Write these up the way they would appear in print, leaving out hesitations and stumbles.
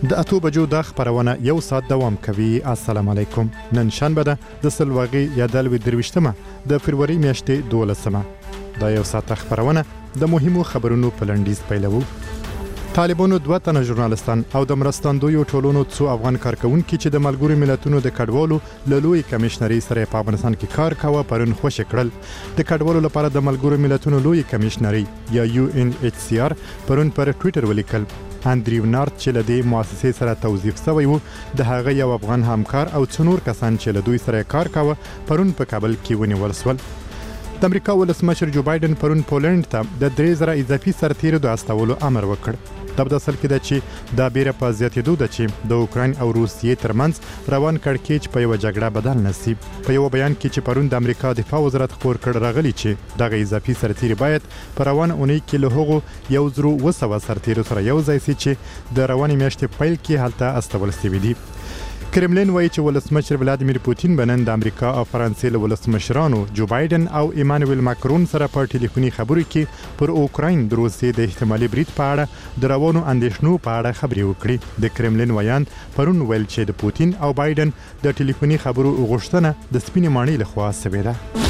د 8 بجو د خبرونه یو ساعت دوام کوي. السلام علیکم. نن شنبه ده د سلواغي یا دلوي درويشتمه د فروری میاشتې 12مه. دا یو ساعت خبرونه د مهمو خبرونو په لنډیز پیلوو. طالبانو 2 تنه ژورنالستان او د مرستندویو ټولونو څو افغان کارکونکو چې د ملګرو ملتونو د کډوالو لوی کمشنري سره په افغانستان کې کار کاوه پرون خوشی کړل. د کډوالو لپاره د ملګرو ملتونو لوی کمشنري یا UNHCR پرون پر ټوئیټر ولیکل اندریو نارت چې له دې مؤسسې سره توظیف شوی وو د هغه یو افغان همکار او څنور کسان چې له دوی سره کار کاوه پرون په کابل کې ونیول شول. د امریکا ولسمشر جو بایدن پرون پولند ته د 3000 اضافي سرتیرو د استولو امر وکړ. دا په اصل کې ده چې دا بیره په زیاتېدو ده چې د اوکراین او روسیې ترمنځ روان کړکېچ په یو جګړه بدل نشي. په یو بیان کې چې پرون د امریکا دفاع وزارت خبر کړ راغلی چې دغه اضافي سرتیري باید په روان اونۍ کې له هغو 100 سرتیرو سره یو ځای شي چې د رواني میاشتې پیل کې هلته استول شوي دي. کرملین وایي چې ولسمشر ولادیمیر پوتین بنن د امریکا او فرانسې له ولسمشرانو جو بایدن او ایمانوئل ماکرون سره په ټلیفوني خبرو کې پر اوکراین د روسیې د احتمالي برید په اړه د روانو اندېښنو په اړه خبرې وکړي. د کرملین ویان پرون ویل چې د پوتین او بایدن د ټلیفوني خبرو غوښتنه د سپینې ماڼۍ لخوا شوې ده.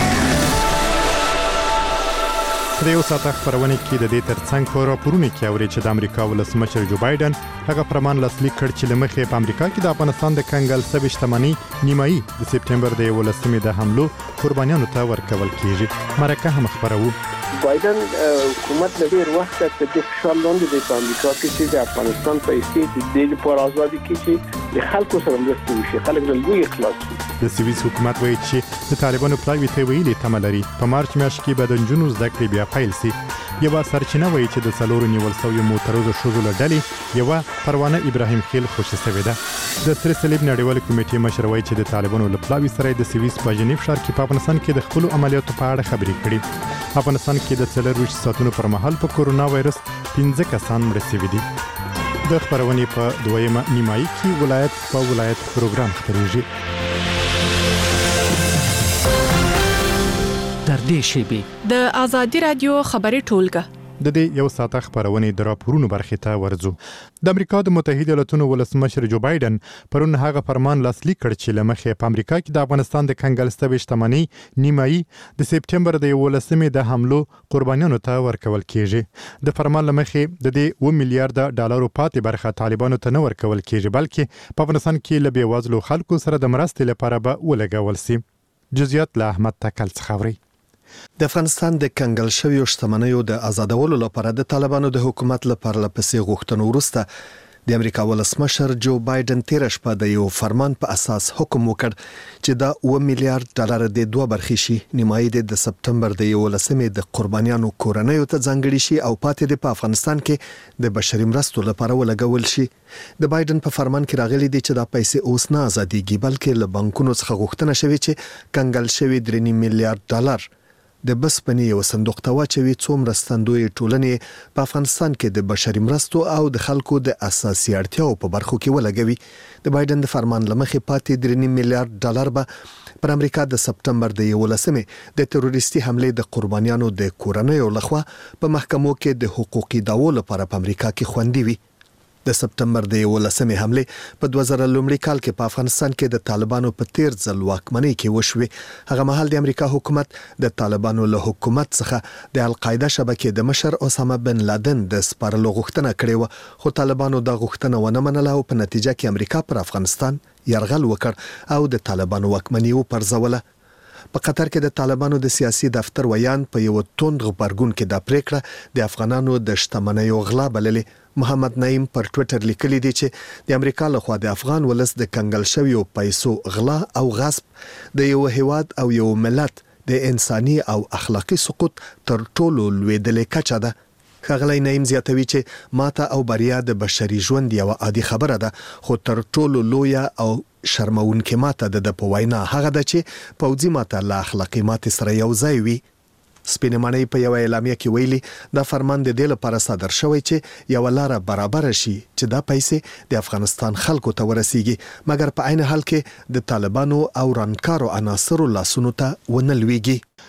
د یو ساعت خبرونه کې د دې ترڅنګ په راپورونه کې اوري چې د امریکا ولسمشر جو بایدن هغه فرمان لاسلیک کړ چې لمخې په امریکا کې د افغانستان د کنګل سوي شتمنۍ نیمایي د سپټمبر د 11مې د حملو قربانیانو ته ورکول کیږي. مرکه هم خبرو بایدن حکومت له ډیر وخت څخه د فشار لاندې د امریکا کې چې د افغانستان په استې د پر ازادي کې چې د خلکو سره مرسته وشي خلک له لوی اخلاص د سویس حکومت وایي چې د طالبانو پلاوی ته ویلي تملري په مارچ میاشت کې به د جنونو زده کړې بیا پیل شي. یو سرچینه وایي چې د څلورو نیول شویو موټرو شوزو لړلې یو پروانه ابراهیم خیل خوشی شوې ده. د سر صلیب نړیوال کمیټې مشر وایي چې د طالبانو لپلاوی سره د سویس په جنیف ښار کې په افغانستان کې د خپل عملیاتو په اړه خبرې کړي. افغانستان کې د 24 ساعتونو پر مهال په کورونا وایرس 15 کسان مړه شوي دي. د خبرونې په دویمه نیمایي کې ولایت په ولایت پروګرام خبرېږي. در دې شیبې د آزادي رادیو خبرې ټولګه د دې یو ساعت خبرونه د راپورونو برخې ته ورځو. د امریکا د متحده ایالاتونو ولسمشر جو بایدن پرون هغه فرمان لاسلیک کړ چې لمخې په امریکا کې د افغانستان د کنګل سوي شتمنۍ نیمایي د سپټمبر د 11مې د حملو قربانیانو ته ورکول کیږي. د فرمان لمخې د دې 1 میلیارډ ډالرو پاتې برخه طالبانو ته نه ورکول کیږي بلکې په افغانستان کې له بیوزلو خلکو سره د مرستې لپاره به ولګول شي. جزئیات له احمد تکل څخه اوري. د افغانستان د کنګل شویو شتمنیو د آزادولو لپاره د طالبانو د حکومت لپاره لپسې غوښتنو وروسته د امریکا ولسمشر جو بایدن تیر شپه د یو فرمان په اساس حکم وکړ چې دا 1 میلیارډ ډالر د 2 برخې شي نیمایي د سپټمبر د 11مې د قربانیانو کورنیو ته ځانګړي شي او پاتې د افغانستان کې د بشري مرستو لپاره ولګول شي. د بایدن په فرمان کې راغلي دي چې دا پیسې اوس نه آزادېږي بلکې له بانکونو څخه غوښتنه شوې چې کنګل شوی 3 میلیارډ ډالر د بسپنې یو صندوق ته واچوي څو مرستندوی ټولنې په افغانستان کې د بشري مرستو او د خلکو د اساسي اړتیاو په برخو کې ولګوي. د بایدن د فرمان لمخې پاتې 3 میلیارډ ډالر به پر امریکا د سپټمبر د 11مې د تروریستي حملې د قربانیانو د کورنیو لخوا په محکمو کې د حقوقي دعوو لپاره په امریکا کې خوندي وي. د سپټمبر د 11مې حملې په 2000 لومړي کال کې په افغانستان کې د طالبانو په تیر ځل واکمنۍ کې وشوې. هغه مهال د امریکا حکومت د طالبانو له حکومت څخه د القاعده شبکې د مشر اسامه بن لادن د سپارلو غوښتنه کړې و خو طالبانو دا غوښتنه ونه منله او په نتیجه کې امریکا پر افغانستان یرغل وکړ او د طالبانو واکمنۍ وپرځوله. په قطر کې د طالبانو د سیاسي دفتر ویان په یو توند غبرګون کې د پریکړه د افغانانو د شتمنیو غلا بللې. محمد نعیم پر ټوئیټر لیکلی دی چې د امریکا لخوا د افغان ولس د کنګل شویو پیسو غلا او غصب د یو هیواد او یو ملت د انساني او اخلاقی سقوط تر ټولو لویدلې کچه ده. ښاغلی نعیم زیاتوي چې ماته او بریا د بشري ژوند یو عادي خبره ده خو تر ټولو لویه او شرمونکې ماته د په وینا هغه ده چې پوځي ماته له اخلاقی ماته سره یو ځای وي. سپینې ماڼۍ په یو اعلامیه کې ویلي دا فرمان د دې لپاره صادر شوی چې یو لاره برابر شي چې دا پیسې د افغانستان خلکو ته ورسیږي مګر په عین حال کې د طالبانو او رانکارو عناصرو لاسونو ته ونه لویږي.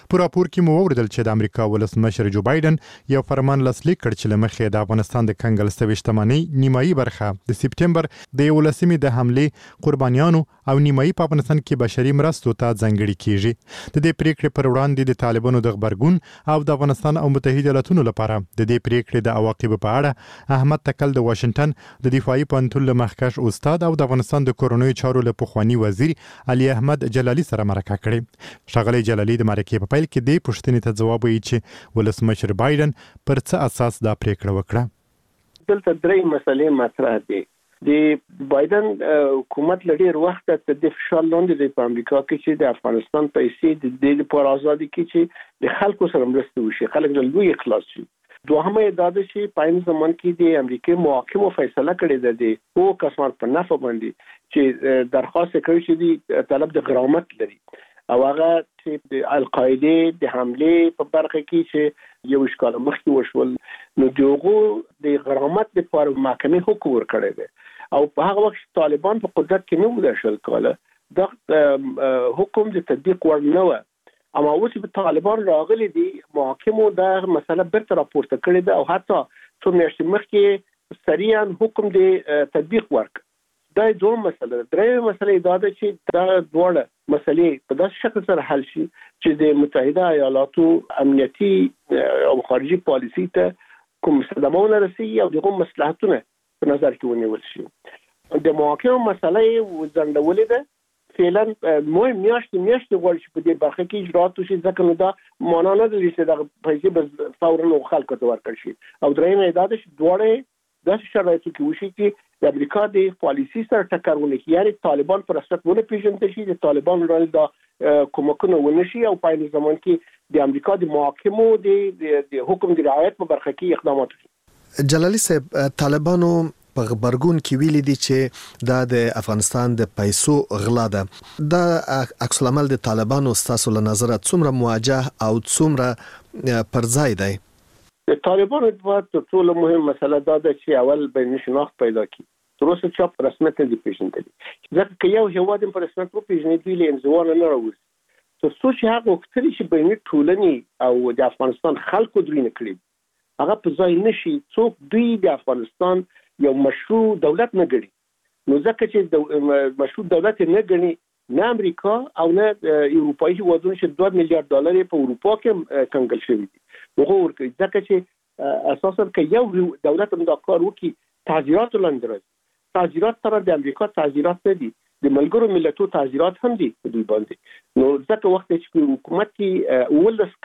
په راپور کې مو اوریدل چې د امریکا ولسمشر جو بایدن یو فرمان لاسلیک کړ چې لمخې د افغانستان د کنګل شوی شتمنۍ نیمایي برخه د سپټمبر د 11 د حمله قربانیانو او نیمایي په افغانستان کې بشري مرستو ته ځانګړي کیږي. د دې پریکړې پر وړاندې د طالبانو د خبرګون او د افغانستان او متحده ایالاتونو لپاره د دې پریکړې د عواقب په اړه احمد تکل د واشنگټن د دفاعي پوهنتون له مخکښ استاد او د افغانستان د کورونوي چارو له پخوانی وزیر علي احمد جلالي سره مرکه کړې. ښاغلي جلالي د مرکې په پیل کې د پوښتنې ته ځواب وایي چې ولسمشر بایدن پر څه اساس دا پریکړه وکړه. دلته درې مسلې مطرح دي. د بایدن حکومت لډیر وخت ته د فشار لاندې دی په امریکا کې چې د افغانستان پیسې د دې لپاره ازادي کې چې د خلکو سره مرسته وشي، خلک له لوی اخلاص شي. دوهمه دا ده چې په این زمان کې د امریکای محاکمو فیصله کړې ده د او کسان په نفع باندې چې درخواست کوي چې د طلب د غرامت لري او هغه چې د القاعده د حمله په برخه کې چې یو اشکال مخکې وشول نو دغه د غرامت لپاره محکمې حکم ورکړی دی او په هغه وخت طالبان په قدرت کې نه وو شل کوله د حکم د تطبیق ور نه و. اما اوس په طالبان راغلي دي محاکمو دا مسله برته راپورته کړې ده او حتی څو میاشتې مخکې سریعا حکم د تطبیق ورک. دا دوه مسله. درېمه مسله دا ده چې دا دوه مسلې په داسې شکل سره حل شي چې د متحده ایالاتو امنیتي او خارجي پالیسي ته کوم صدمونه رسیږي او دغه مصلحتونه په نظر کې ونیول شي. د محاکمو مسله وزندولې ده فعلا مهم میاشتې غواړي چې په دې برخه کې اجرات وشي ځکه نو دا معنا نه لري چې د پیسې بس فورا خلکو ته ورکړي شي. او درېمه دا ده چې دوړې د شرایطو کې وشي چې د امریکا د پالیسي سره ټکر ونه کړي، یعنی طالبان پر اساس ونه پیژندل شي، د طالبان رول دا کومکونه ونه شي او په این زمان کې د امریکا د محاکمو د حکم د رعایت په برخه کې اقدامات وشي. جلالي صاحب، طالبانو په خبرګون کې ویلي دي چې دا د افغانستان د پیسو غلا ده. دا عکس العمل د طالبانو ستاسو له نظره څومره مواجه او څومره پر ځای دی؟ د طالبانو د ټولو مهم مسله دا ده چې اول بین شناخت پیدا کړي. تر اوسه چا په رسمیت نه پیژندل. ځکه که یو هیواد په رسمیت وپیژني دوی له انزوا نه راوځي. تر څو چې هغه وکړي چې بین ټولنې او د افغانستان خلکو دوی نه کړي هغه په ځای نشي څوک دوی د افغانستان یو مشروع دولت نه ګڼي. نو ځکه چې مشروع دولت نه ګڼي نه امریکا او نه اروپایي هیوادونه چې $2 میلیارډ په اروپا کې کنګل شوی دي هغه ورکړي. ځکه چې اساسا که یو دولت هم دا کار وکړي تعزیرات لاندې راځي. تعزیرات سره د امریکا تعزیرات نه دي، د ملګرو ملتونو تعزیرات هم دي په دوی باندې. نو ځکه وخت چې حکومت کې ولس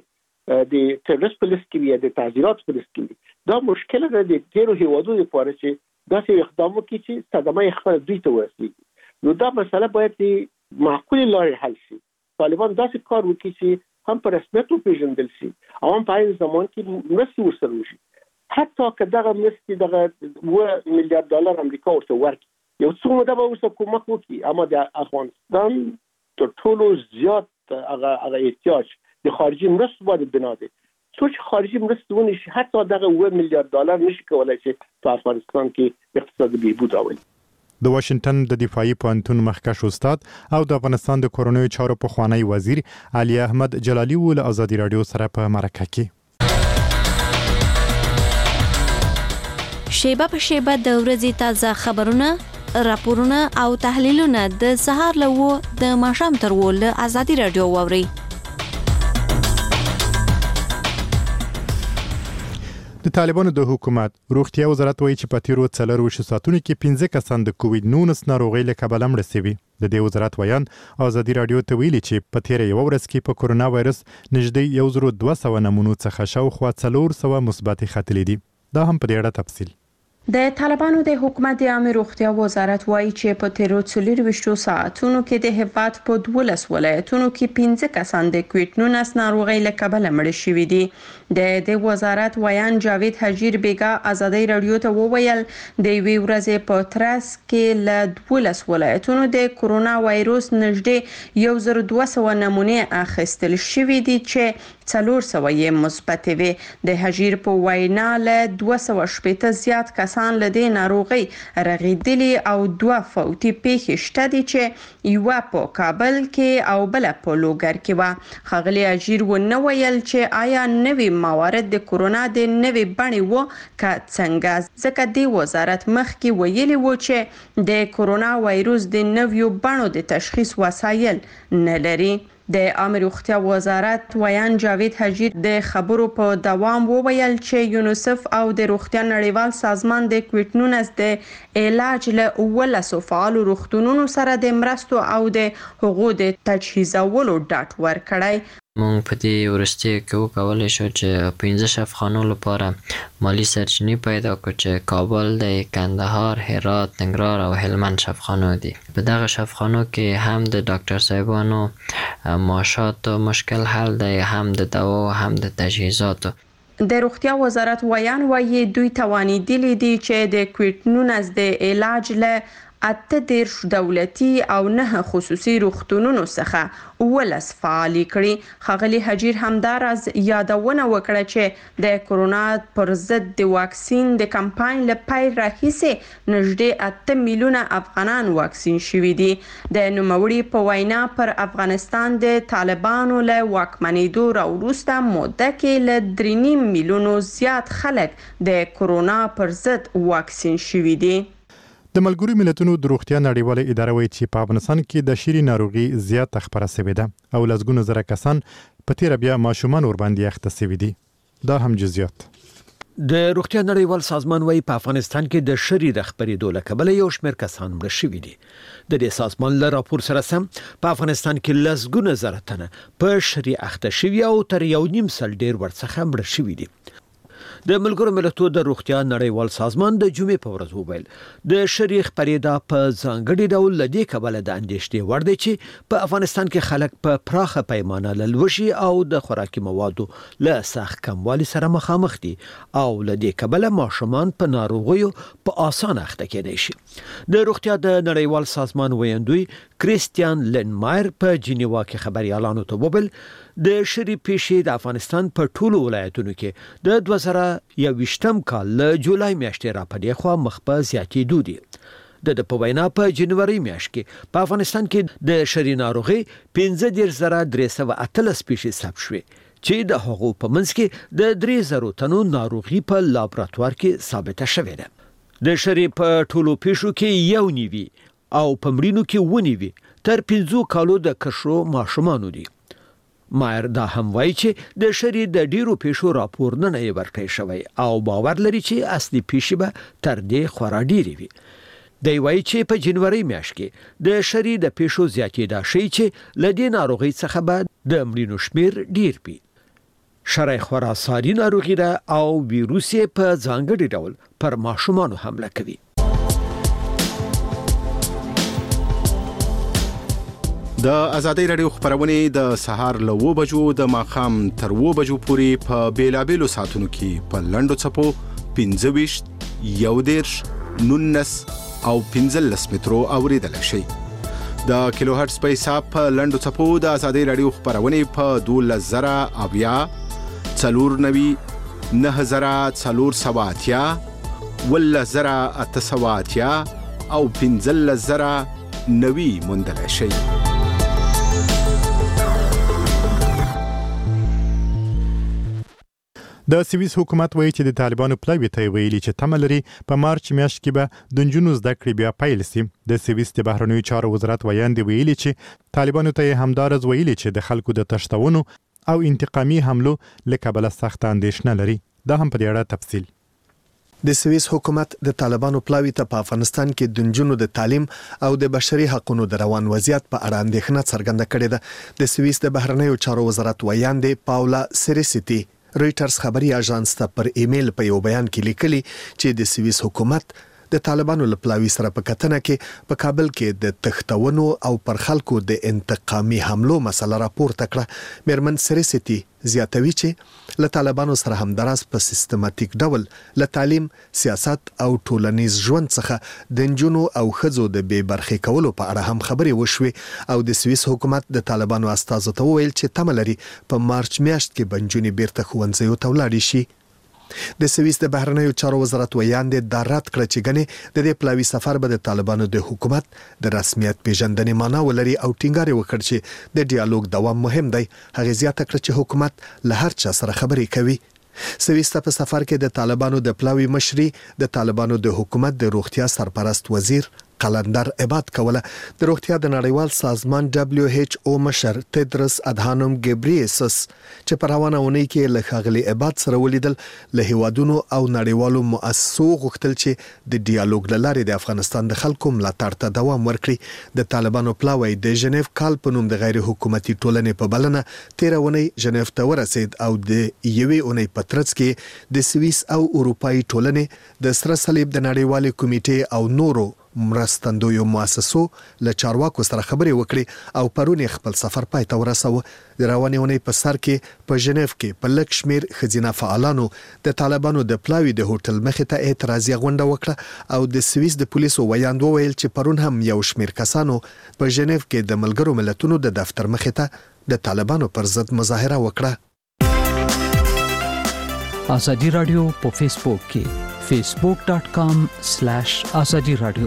کسه د تروریست پولیس کې د تعزیرات پولیس کې دا مشکل ده د ډیرو هیوادونو لپاره چې داسې اقدام وکړي چې صدمه خپل دوی ته ورسیږي. نو دا مسله باید د معقول لارې حل شي. طالبان داسې کار وکړي چې هم په رسمیت وپیژندل شي او هم په این زمان کې مرستې ورسره وشي. حتی که دغه مرستې دغه $1 میلیارډ امریکا ورته ورکړي یو څومره دا به ورسره کومک وکړي، اما د افغانستان تر ټولو زیات هغه احتیاج د خارجي مرستو باندې بنا دی. څو چې خارجي مرستې ونه شي حتی دغه $1 میلیارډ نشي کولای چې په افغانستان کې اقتصادي بهبود راولي. د واشنگټن د دفاعي پوهنتون مخکښ استاد او د افغانستان د کورونوي چارو پخوانی وزیر علي احمد جلالي ول آزادي رادیو سره په مرکه کې. شیبه په شیبه د ورځې تازه خبرونه، راپورونه او تحلیلونه د سهار له د ماښام تر له آزادي رادیو واوري. د طالبانو د حکومت روغتیا وزارت وایي چې په تیرو 4 ساعتونو کې 15 کسان د کووډ-19 ناروغۍ له کبله مړه شوي. د دې وزارت ویان آزادي رادیو ته ویلي چې په تیره یو ورځ کې په کورونا وایرس نږدې 1200 نمونو څخه شاوخوا 400 مثبت ختلي دي. دا هم په دې اړه تفصیل. د طالبانو د حکومت د عامه روغتیا وزارت وایي چې په تیرو 24 ساعتونو کې د هیواد په 12 ولایتونو کې 15 کسان د کووډ-19 ناروغۍ له کبله مړه شوي دي. د وزارت ویان جاوید حجیر بیگا آزادی رادیو ته وویل د وی ورځې په ترڅ کې له 12 ولایتونو د کورونا وایروس نږدې 1200 نمونه اخیستل شوي دي چې 400 مثبت وي. د هجیر په وینا له 280 زیات کسان له دې ناروغي رغیدلي او 2 فوتي پیښې شته دي چې یو په کابل کې او بل په لوګر کې و. خغلی هجیر و نو ویل چې آیا نوي موارد د کورونا د نوي بڼې و ک څنګه، ځکه د وزارت مخکې ویلي و چې د کورونا وایروس د نویو بڼو د تشخیص وسایل نه لري. د عامه روغتیا وزارت ویان جاوید حجیر د خبرو په دوام وویل چې یونیسف او د روغتیا نړیوال سازمان د کووید-19 د علاج له 12 فعالو روغتونونو سره د مرستو او د حقوقو د تجهیزولو ډاټ ورکړی. مونږ په دې ورستي کې وکولای شو چې 15 شفاخانو لپاره مالی سرچینې پیدا کړو چې کابل د کندهار، هرات، ننګرهار او هلمند شفاخانو دي. په دغه شفاخانو کې هم د ډاکټر صاحبانو معاشات مشکل حل دی، هم د دوا او هم د تجهیزاتو. د روغتیا وزارت ویان وایي دوی توانیدلی دي چې د کووید-19 د علاج له 18 دولتي او 9 خصوصي روغتونونو څخه 12 فعالي کړي. خغلی حجیر همداراز یادونه وکړه چې د کورونا پر ضد د واکسین د کمپاین له پیل راهیسې نږدې 8 میلیونه افغانان واکسین شوي دي. د نوموړي په وینا پر افغانستان د طالبانو له واکمنېدو راوروسته موده کې له 3.5 میلیونو زیات خلک د کورونا پر ضد واکسین شوي دي. د ملګرو ملتونو د روغتیا نړیواله اداره وایي چې په افغانستان کې د شری ناروغي زیات خبره شوې ده او لږونه زره کسان په تیر بیا ماشومان ور باندې اخته شوي دي. دا هم جزئیات. د روغتیا نړیوال سازمان وايي په افغانستان کې د شری د خبرېدو له کبله یو شمېر کسان مړه شوي دي. د دې سازمان له راپور سره سم په افغانستان کې لږونه زره تنه په شری اخته شوي او تر 1.5 سل ډیر ورڅخه مړه شوي دي. د ملګرو ملتونو د روغتیا نړیوال سازمان د جمعې په ورځ وویل د شریخ پریدا په ځانګړي ډول لدې کبله د اندېښنې وړ دی چې په افغانستان کې خلک په پراخه پیمانه لوشي او د خوراکي موادو له سخت کموالي سره مخامخ دي او لدې کبله ماشومان په ناروغیو په اسانه اخته کېدای شي. د روغتیا د نړیوال سازمان ویاندوی کریستیان لینمایر په جنیوا کې خبريالانو ته وویل د شری پیښې د افغانستان په ټولو ولایتونو کې د 2021 کال له جولای میاشتې را پدې خو مخ په زیاتېدو دي. د په وینا په جنوري میاشت کې په افغانستان کې د شری ناروغي 15,313 پیښې ثبت شوې چې د هغو په منځ کې د 3,000 تنو ناروغي په لابراتوار کې ثابته شوې ده. د شری په ټولو پیښو کې یو نیوي او په مړینو کې ونیوي تر 15 کالو د کشرو ماشومانو دي. مایر دا هم وایي چې د شری د ډیرو پیښو راپور نه ورکړی شوی او باور لري چې اصلي پیښې به تر دې خورا ډیرې وي. دی وایي چې په جنوري میاشت کې د شری د پیښو زیاتېدا شي چې لدې ناروغي څخه به د مړینو شمیر ډیر وي. شری خورا ساري ناروغي ده او ویروس په ځانګړي ډول پر ماشومانو حمله کوي. د ازادي رادیو خبرونه د سهار له 9 بجو د ماخام تر 9 بجو پورې په بیلابېلو ساعتونو کې په لندو چپو 15 11 19 او 15 مترو اوریدل شي. د کیلو هرتز په حساب په لندو چپو د ازادي رادیو خبرونه په 12000 اویا 490 9480 ولزرا اتسواتیا او 15000 نوي مندل شي. د سویس حکومت وایي چې د طالبانو پلاوی ته ویلي چې تمه لري په مارچ میاشت کې به د نجونو زده کړې بیا پیل شي. د سویس د بهرنیو چارو وزارت ویاندې ویلي چې طالبانو ته همدارز ویلي چې د خلکو د تښتونو او انتقامي حملو له کبله سخت اندېښنه لري. دا هم په دې اړه تفصیل. د سویس حکومت د طالبانو پلاوی ته په افغانستان کې د نجونو د تعلیم او د بشري حقوقو د روان وضعیت په اړه اندېښنه څرګنده کړې ده. د سویس د بهرنیو چارو وزارت ویاندې پاولا سریسیتی رويټرز خبري اژانس ته پر ایمیل په یو بیان کې لیکلي چې د سویس حکومت د طالبانو لپلاوي سره په کتنه کې په کابل کې د تختونو او پر خلکو د انتقامي حملو مسله راپورته کړه. میرمن سریستی زیاتوي چې له طالبانو سره همدراز په سیستماتیک ډول له تعلیم، سیاست او ټولنیز ژوند څخه د نجونو او ښځو د بې برخې کولو په اړه هم خبرې وشوې او د سویس حکومت د طالبانو استازو ته وویل چې تمه لري په مارچ میاشت کې به نجونې بیرته ښوونځیو ته ولاړې شي. د سویس د بهرنیو چارو وزارت ویاندې دا رد کړه چې ګنې د دې پلاوي سفر به د طالبانو د حکومت د رسمیت پیژندنې معنا ولري او ټینګار وکړ چې د ډیالوګ دوام مهم دی. هغه زیاته کړه چې حکومت له هر چا سره خبرې کوي. سویس ته په سفر کې د طالبانو د پلاوي مشري د طالبانو د حکومت د روغتیا سرپرست وزیر قلندر عباد کوله. د روغتیا د نړیوال سازمان WHO مشر تدرس ادهانوم ګبریسس چې په روانه اونۍ کې له ښاغلي عباد سره ولیدل، له هیوادونو او نړیوالو مؤسسو غوښتل چې د ډیالوګ له لارې د افغانستان د خلکو ملاتړ ته دوام ورکړي. د طالبانو پلاوی د ژنیف کال په نوم د غیر حکومتي ټولنې په بلنه 13 اونۍ ژنیف ته ورسید او د یوې اونۍ په ترڅ کې د سویس او اروپایي ټولنې د سره صلیب د نړیوالې کمیټې او نورو مرستندویو مؤسسو له چارواکو سره خبرې وکړي او پرون خپل سفر پای ته ورساوه. د روانې اونۍ په سر کې په ژنیف کې په لږ شمیر ښځینه فعالانو د طالبانو د پلاوي د هوټل مخې ته اعتراضي غونډه وکړه او د سویس د پولیسو ویاند وویل چې پرون هم یو شمیر کسانو په ژنیف کې د ملګرو ملتونو د دفتر مخې ته د طالبانو پر ضد مظاهره وکړه. ازادي رادیو په فیسبوک کې facebook.com/azadi radio.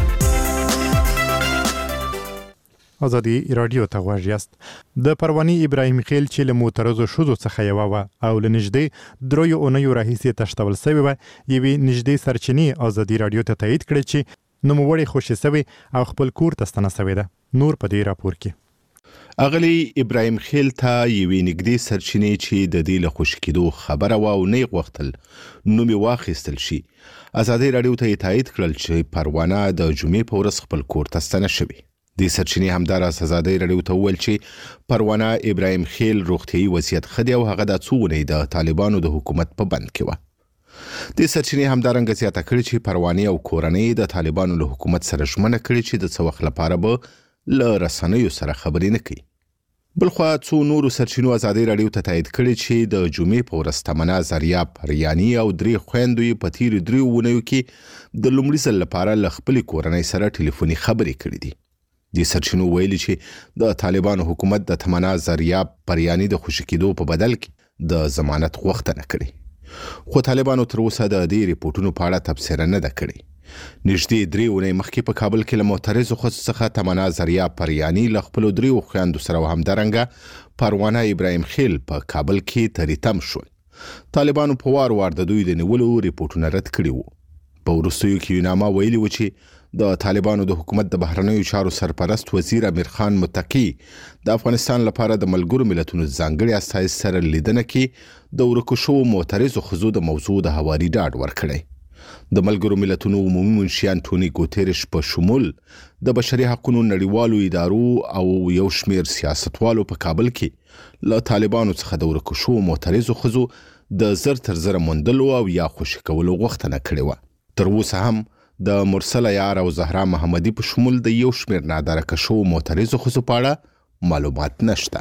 ازادي رادیو ته غواړئ یاست. د پرواني ابراهیم خیل چې له معترضو شوزو څخه یو و او لنږدې دروي اونیو راهیسې تشتول سوی و یوې نږدې سرچینې ازادي رادیو ته تایید کړي چې نوموړی خوشی سوی او خپل کور ته ستنه سوی ده. نور په دې راپور کې اغلی ابراهیم خیل ته یوې نږدې سرچینې چې د دې له خوشی کېدو خبره و او نه غوښتل نوم یې واخیستل شي. ازادي رادیو ته تایید کړل چې پروانه د جمعې په ورځ خپل کور ته ستنه شوی. د سرچینې همداراز ازادي رادیو ته وویل چې پروانه ابراهیم خیل روغتیايي وضعیت ښه دی او هغه د څو اونۍ د طالبانو د حکومت په بند کې و. د سرچینې همدارنګه زیاته کړې چې پروانه او کورنۍ د طالبانو له حکومت سره ژمنه کړې چې د څه وخت لپاره به له رسنیو سره خبرې نه کوي. بلخوا څو نورو سرچینو ازادي رادیو ته تایید کړي چې د جمعې په ورځ تمنا زریاب پریانی او درې خويندوی په تیر 3 اونیو کې د لومړي ځل لپاره له خپل کورنۍ سره ټلیفوني خبرې کړې دي. د سرچینو ویلي چې د طالبانو حکومت د تمنا زریاب پریانی د خوشی کېدو په بدل کې د ضمانت غوښتنه کړې. خو طالبانو تر اوسه د دې ریپورتونو په اړه تبصره نه ده کړې. نږدې 3 اونۍ مخکې په کابل کې له معترضو خلکو څخه تمنا زریاب پریانی له خپل 3 خويندو سره همدارنګه پروانه ابراهیم خیل په کابل کې تریتم شول. طالبانو په وار د دوی د نیولو ریپورتونه رد کړي وو. په وروستیو کې یوناما ویلي و چې د طالبانو د حکومت د بهرنیو چارو سرپرست وزیر امیر خان متقی د افغانستان لپاره د ملګرو ملتونو ځانګړي استازي سره لیدنه کې د ورکو شوو معترضو ښځو د موضوع د هواري ډاډ ورکړی. د ملګرو ملتونو عمومي منشي انټونی ګوتریش په شمول د بشري حقوقو نړیوالو ادارو او یو شمیر سیاستوالو په کابل کې له طالبانو څخه د ورکو شوو معترضو ښځو د زر تر زر موندلو او یا خوشي کولو غوښتنه کړې و. تر اوسه هم د مرسله یار او زهرا محمدي په شمول د یو شمیر نادرکه شوو معترضو ښځو په اړه معلومات نشته.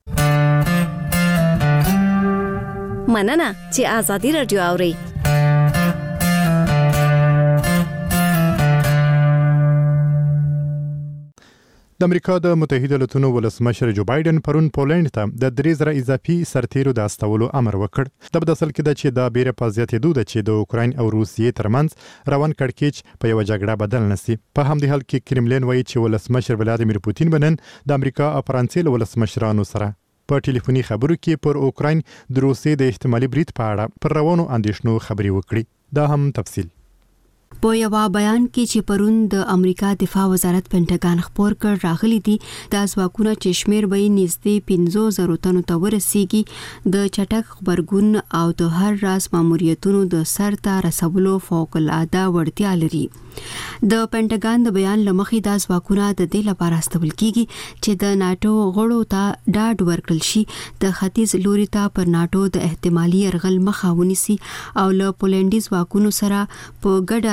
مننه چې ازادي رادیو اوري. د امریکا د متحده ایالاتونو ولسمشر جو بایدن پرون پولند ته د 3000 اضافي سرتیرو د استولو امر وکړ. د بدسل کې د چې د بیره په زیاتېدو د چې د اوکراین او روسیې ترمنځ روان کړکېچ په یو جګړه بدل نسی. په همدې حال کې کرملین وایي چې ولسمشر ولادیمیر پوتین بنن د امریکا او فرانسې ولسمشرانو سره په ټلیفوني خبرو کې پر اوکراین د روسیې د احتمالي برید په اړه پر روانو اندېښنو خبرې وکړي. دا هم تفصیل په یو بیان کې چې پرون د امریکا دفاع وزارت پینټاګان خبر کړ راغلي دي د ځواکونو چې شمیر به نږدې 50,000 تنو ته ورسیږي د چټک خبرګون او د هر راز ماموریتونو د سرته رسولو فوق العاده وړتیا لري. د پینټاګان د بیان لمخې د ځواکونو د دې لپاره استول کیږي چې د ناتو غړو ته ډاډ ورکړل شي د ختیځ لوري ته پر ناتو د احتمالي يرغل مخه ونیسي او له پولندي ځواکونو سره په ګډه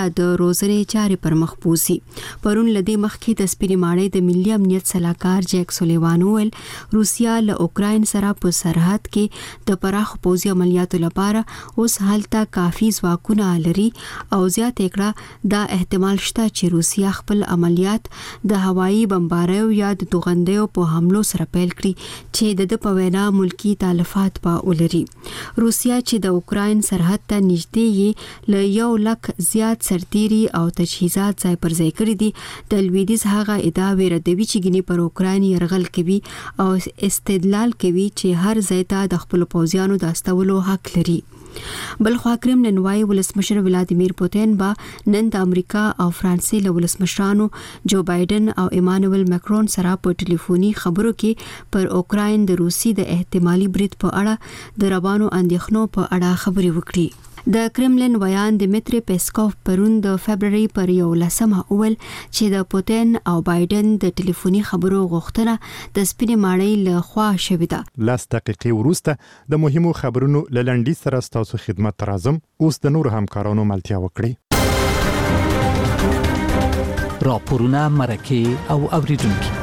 د روزنې چارې پر مخ بوزي. پرون لدې مخکې د سپینې ماڼۍ د ملي امنیت صلاحکار جیک سولیوان ویل روسیا له اوکراین سره په سرحد کې د پراخ پوځي عملیاتو لپاره اوس هلته کافي ځواکونه لري او زیاته کړه دا احتمال شته چې روسیا خپل عملیات د هوایي بمباریو یا د توغندیو په حملو سره پیل کړي چې د په وینا ملکی تلفات په ولري. روسیا چې د اوکراین سرحد ته نږدې یې له 1 لک زیات سرتیري او تجهیزات ځای پر ځای کړي دي. د لویدیځ هغه ادعا ردوي چې ګنې پر اوکراین يرغل کوي او استدلال کوي چې هر ځای ته د خپل پوځیانو د استولو حق لري. بلخوا کرملن وايي ولسمشر ولادیمیر پوتین با نن د امریکا او فرانسې له ولسمشرانو جو بایدن او ایمانوئل ماکرون سره په ټلیفوني خبرو کې پر اوکراین د روسي د احتمالي برید په اړه د روانو اندېښنو په اړه خبرې وکړي. د کرملن ویان دمیتری پیسکوف پرون د فبرवरी پر 11 اول چې د پوتین او بایدن د ټلیفوني خبرو غوښتنه د سپینې ماڼۍ له خوا شوې ده. لاس دقیقې وروسته د مهمو خبرونو لنډي سره ستاسو خدمت راځم. اوس د نور همکارانو ملتیا وکړي. راپورونه مرکه او اوریدونکو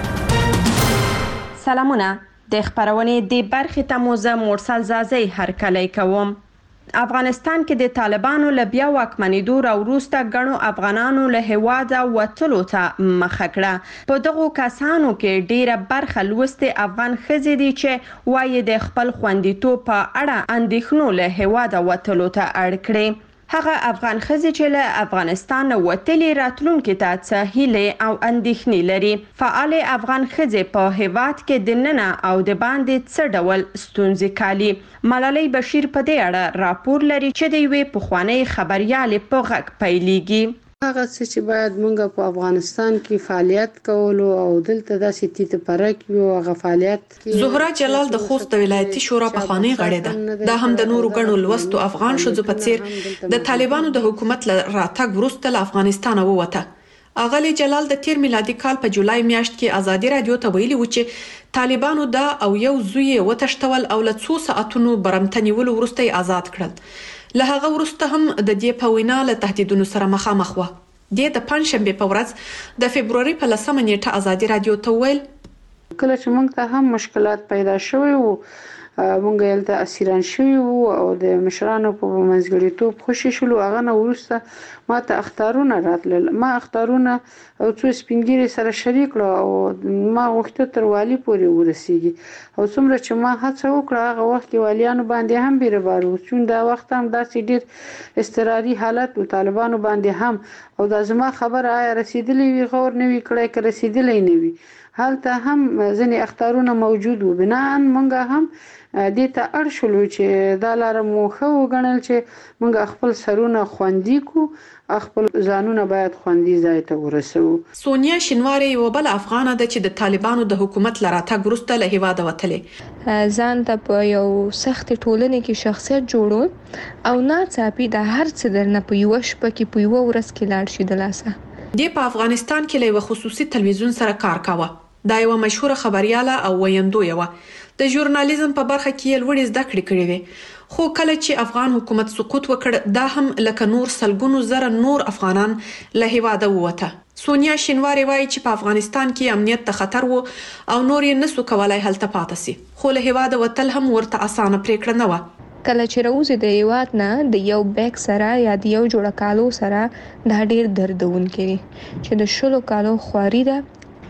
سلامونه د خبرونې د برخې تموزه مرسل زازی هرکلی کوم. افغانستان کې د طالبانو له بیا واکمنېدو وروسته ګڼو افغانانو له هیواده وتلو ته مخه کړه. په دغو کسانو کې ډیره برخه لوستې افغان ښځې دي چې وایي د خپل خوندیتوب په اړه اندېښنو له هیواده وتلو ته اړ کړي. هغه افغان ښځې چې له افغانستان وتلې راتلونکي ته څه هیلې او اندېښنې لري. فعال افغان ښځې په هیواد کې د ننه او د باندې څه ډول ستونزې کالي. ملالۍ بشیر په دې اړه راپور لري چې د یوې پخوانۍ خبريالې په غږ پیلېږي. هغه څه چې باید مونږ په افغانستان کې فعالیت کولو او دلته داسې تیت پرک یو هغه فعالیت کې زهرا جلال د خوست د ولایتي شورا پخوانی غړې ده. دا هم د نورو ګڼو لوستو افغان شوزو په څیر د طالبانو د حکومت راتګ وروسته له افغانستان ووته. اغلی جلال د تیر میلادي کال په جولای میاشت کې ازادي رادیو ته ویلي و چې طالبانو دا او یو زوی وتشتول او له 2 ساعتونو برمتنیول وروسته آزاد کړل. له هغه وروسته هم د دې په وینا له تهدیدونو سره مخامخ و. د پنځشنبه په ورځ د فبرवरी په 10 نیټه ازادي رادیو ته ویل کله چې موږ ته هم مشکلات پیدا شوي وو مونږ یلته اسیران شوي وو او د مشرانو په منځګړیتوب خوشی شلو. هغه نه وروسته ما ته اختارونه راتلل. ما اختارونه او څو سپینګیري سره شریک کړو او ما غوښته تر والی پورې ورسیږي او څومره چې ما هڅه وکړه هغه وخت کې والیانو باندې هم بیربارو چون دا وخت هم داسې ډیر استراري حالت او طالبانو باندې هم او دا زما خبره آیا رسیدلې وی غور نه وی کړای که رسیدلې نه وی هلته هم ځنې اختارونه موجود وو. بناءً مونږ هم دې ته اړ شولو چې دا لاره مو ښه وګڼل چې مونږ خپل سرونه خوندي کو خپل ځانونه باید خوندي ځای ته ورسو. سونیا شینواری یو بل افغانه ده چې د طالبانو د حکومت لراتګ وروسته له هیواده وتلې. ځان ته په یو سخت ټولنې کې شخصیت جوړول او ناڅاپي د هر څه درنه په یو شپه کې په یو ورځ کې لاړ شي د لاسه. د په افغانستان کې له خصوصي تلویزیون سره کار کاوه. دا یو مشهور خبرياله او ویندو یو د ژورنالیزم په برخه کې لوړې زده کړې کړې وي. خو کله چې افغان حکومت سقوط وکړ دا هم لکه نور سلګونو زره نور افغانان له هیواده ووته. سونیا شینواری وایي چې په افغانستان کې امنیت ته خطر وو او نور یې نسو کولای هلته پاتې سي. خو له هیواده وتل هم ورته اسانه پریکړه نه و. کله چې راوځي د هیواد نه د یو بیگ سره یا د یو جوړه کالو سره دا ډیر دردون کوي چې د شلو کالو خواري ده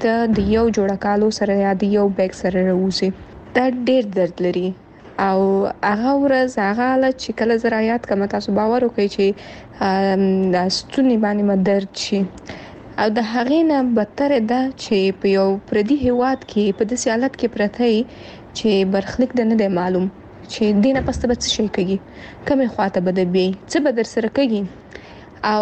د یو جوړه کالو سره یا د یو بیگ سره راوځي دا ډیر درد لري او هغه ورځ هغه چې کله زراعت کوم تاسو باور وکړئ چې د ستوني باندې درد شي او د هغې نه بدتر ده چې په یو پردي هیواد کې په داسې حالت کې پرته چې برخلیک د نه دی معلوم چې دینه پسته به څه شي کوي کومې خواته به د بی څه به در سره کوي او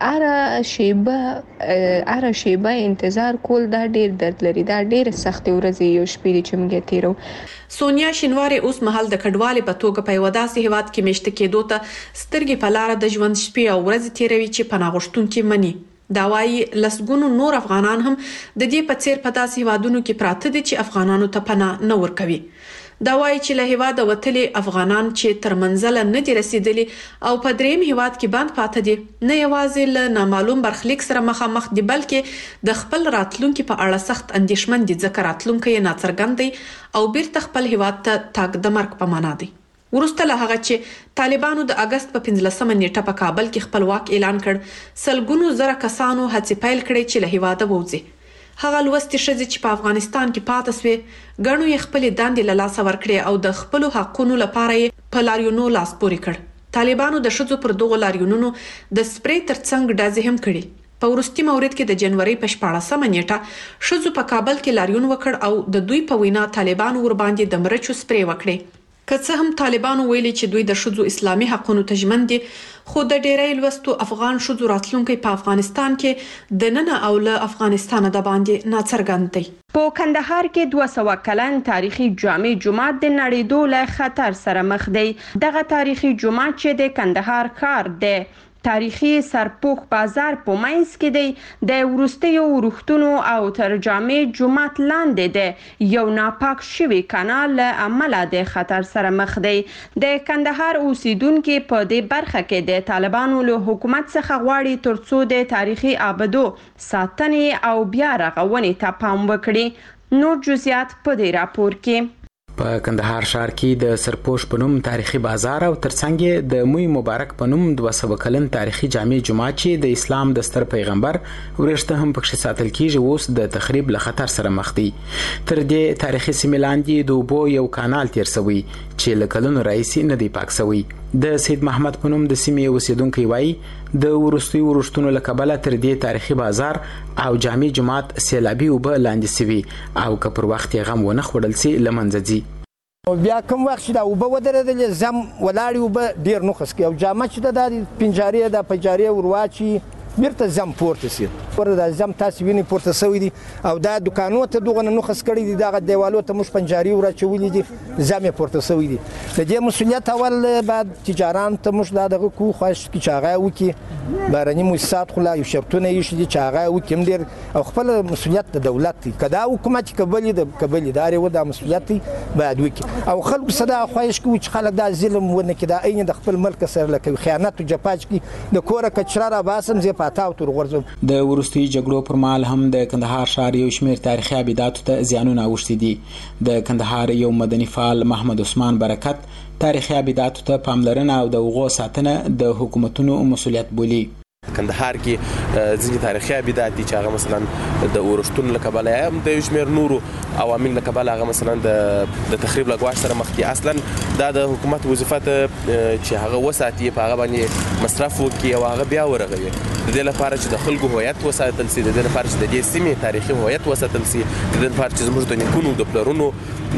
اره شیبه انتظار کول دا ډیر درد لري. دا ډیر سخت ورځې یو شپې چې موږ تیرو. سونیا شینواری اوس مهال د کډوالې په توګه په وداسي هیواد کې مشت کېدو ته سترګې په لار د ژوند شپې او ورځې تیروي چې پناه غوښتونکي مني. دا وايي لسګونو نور افغانان هم د دې په څیر په داسې هیوادونو کې پراته دي چې افغانانو ته پناه نه ورکوي. دا وایي چې له هیواده وتلي افغانان چې تر منزله نه دي رسیدلي او په دریم هیواد کې بند پاتې دي نه یوازې له نامعلوم برخلیک سره مخامخ دي بلکې د خپل راتلونکي په اړه سخت اندېښمن دي ځکه راتلونکی یې ناڅرګند دی او بیرته خپل هیواد ته تګ د مرګ په معنا دی. وروسته له هغه چې طالبانو د اگست په 15 نیټه په کابل کې خپلواک اعلان کړ سلګونو زره کسانو هڅې پیل کړې چې له هیواده ووځي. هغه لوستي ښځې چې په افغانستان کې پاتې سوې ګڼو یې خپلې دندې له لاسه ورکړې او د خپلو حقونو لپاره یې په لاریونونو لاس پورې کړ. طالبانو د ښځو پر دغو لاریونونو د سپری ترڅنګ ډزې هم کړې. په وروستي مورد کې د جنوري په 14 نیټه ښځو په کابل کې لاریون وکړ او د دوی په وینا طالبانو ور باندې د مرچو سپری وکړې. که څه هم طالبانو ویلي چې دوی د ښځو اسلامي حقونو ته ژمن دي خو د ډیری لوستو افغان ښځو راتلونکي په افغانستان کې د نن او له افغانستان د باندې ناڅرګند دی. په کندهار کې 200 کلن تاریخي جامع جومات د نړیدو له خطر سره مخ دی. دغه تاریخي جومات چې د کندهار ښار دی تاریخي سرپوښ بازار په مینځ کې دی د وروستیو ورښتونو او تر جامع جومات لاندې دی یو ناپاک شوی کانال له امله د خطر سره مخ دی. د کندهار اوسیدونکو په دې برخه کې د طالبانو له حکومت څخه غواړي ترڅو د تاریخي آبادو ساتنې او بیا رغونې ته پام وکړي. نور جزئیات په دې راپور کې. په کندهار ښار کې د سرپوش په نوم تاریخي بازار او ترڅنګ د موی مبارک په نوم 200 کلن تاریخي جامع جومات چې د اسلام د ستر پیغمبر ورشته هم پکښې ساتل کیږي اوس د تخریب له خطر سره مخ دي. تر دې تاریخي سیمې لاندې د اوبو یو کانال تیر شوی چې له کلونو راهیسې نه دی پاک شوی. د سید محمد په نوم د سیمې اوسیدونکي وایي د وروستیو ورښتونو له کبله تر دې تاریخي بازار او جامع جومات سیلابي اوبه لاندې شوي او که پر وخت یې غم ونه خوړل سي له منځه ځي. بیا کوم وخت چې دا اوبه ودرېدلې زم ولاړې اوبه ډېر نقص کوي او جامع چې د پنجارې د پنجارې ورواچي بیرته زم پورته سي د زم تاسو ویني پورته سوي دي او دا دکانو ته دغه نقص کړی دي دغه دیوالو ته مش پنجارې ورچولې دي زم پورته سوي دي. د دې مسولیت اول بعد تجاران ته مش دغه کو خوښ کی چاغه وکي بارني مؤسسات خلا یو شرطونه یې شي چاغه وکم ډیر او خپل مسولیت د دولت دی کدا حکومت قبل ادارې و د مسولیت بعد وکي او خلک صدا خوښ کو چې خلک دا ظلم ونه کدا عین د خپل ملک سره لکه خیانت او جپاج کی د کوره کچرا را باسم زی د وروستي جګړو پر مهال هم د کندهار ښار یو شمېر تاریخي ابداتو ته زیانونه اوښتي دي. د کندهار یو مدني فعال محمد عثمان برکت تاریخي ابداتو ته پاملرنه او د هغو ساتنه د حکومتونو مسولیت بولي. کندهار کې ځینې تاریخي ابدات دي چې هغه مثلا د ورښتونو له کبله هم د یو شمېر نورو عوامل له کبله هغه مثلا د تخریب له ګواښ سره مخ دي. اصلا دا د حکومت وظیفه ده چې هغه وساتي په هغه باندې مصرف وکړي او هغه بیا ورغوي د دې لپاره چې د خلکو هویت وساتل سي، د دې لپاره چې د دې سیمې تاریخي هویت وساتل سي، د دې لپاره چې زموږ د نیکونو د پلرونو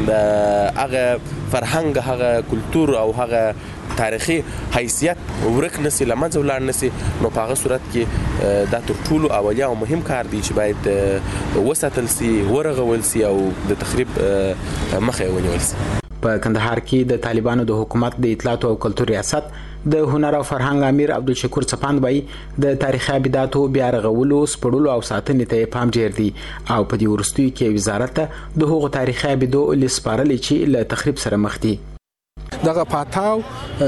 هغه فرهنګ هغه کلتور او هغه تاریخي حیثیت ورک نسی لمنځه ولاړ نسی نو په هغه صورت کې دا تر ټولو اولیا او مهم کار دی چې باید وساتل سي ورغول سي او د تخریب مخه ونیول سي. په کندهار کې د طالبانو د حکومت د اطلاعات او کلتور ریاست د هنر او فرهنګ امیر عبدالشکور چپاند وایي د تاریخي ابداتو بیا رغولو سپړلو او ساتنې ته پام ډیر دی او په دې وروستیو کې وزارت د هغو تاریخي ابدو لسپارلې چې له تخریب سره مخ دي. دغه پاتاو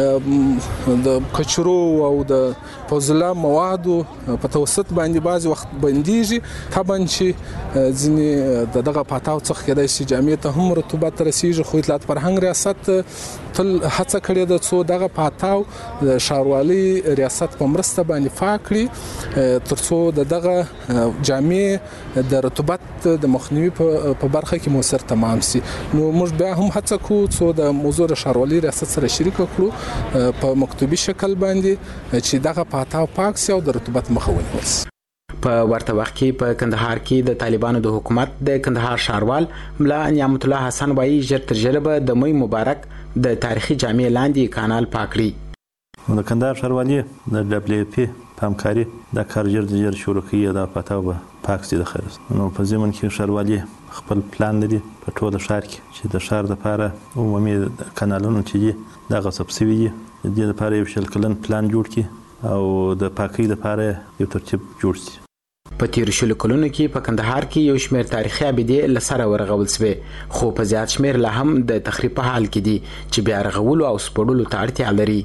د کچرو او د فوزله موادو په توسط باندې بعض وخت بنديږي طبعا چې ځینې دغه پاتاو څخه کېدای شي جامع ته هم رطوبت رسیږي خو اطلاعات فرهنګ ریاست تل هڅه کړې ده څو دغه پاتاو د ښاروالي ریاست په مرسته باندې پاک کړي ترڅو دغه جامع د رطوبت د مخنیوي په برخه کې موثر تمام شي. نو موږ بیا هم هڅه کوو څو د موضوع ښاروالي ریاست سره شریک کړو په مکتوبي شکل باندې چې دغه پاتاو پاک سي او د رطوبت مخه ونیول سي. په ورته وخت کې په کندهار کې د طالبانو د حکومت د کندهار ښاروال ملا نعمت الله حسن وایي ژر تر ژره به د موی مبارک د تاریخي جامع لاندې کانال پاک کړي. د کندهار ښاروالي د WFP په همکاري دا کار ژر شروع کوي دا پاتاو به پاک سي د خیر. نو په ضمن کې ښاروالي خپل پلان لري په ټول ښار کې چې د ښار لپاره عمومي کانالونو چې دي دا غصب شوي دي د دې لپاره یو شل کلن پلان جوړ کړي او د پاکۍ لپاره یو ترتیب جوړ شي. په تیر شلو کلونو کې په کندهار کې یو شمېر تاریخي ابیدې لسره ورغول شوې خو په زیات شمېر لا هم د تخریب په حال کې دي چې بیا رغولو او سپړلو ته اړتیا لري.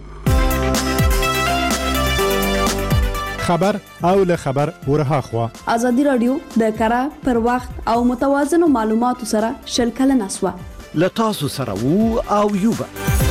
خبر او له خبر ورها خوا ازادي رادیو د کره پر وخت او متوازن معلوماتو سره شلکل نسوه لتاسو سره وو او یوبا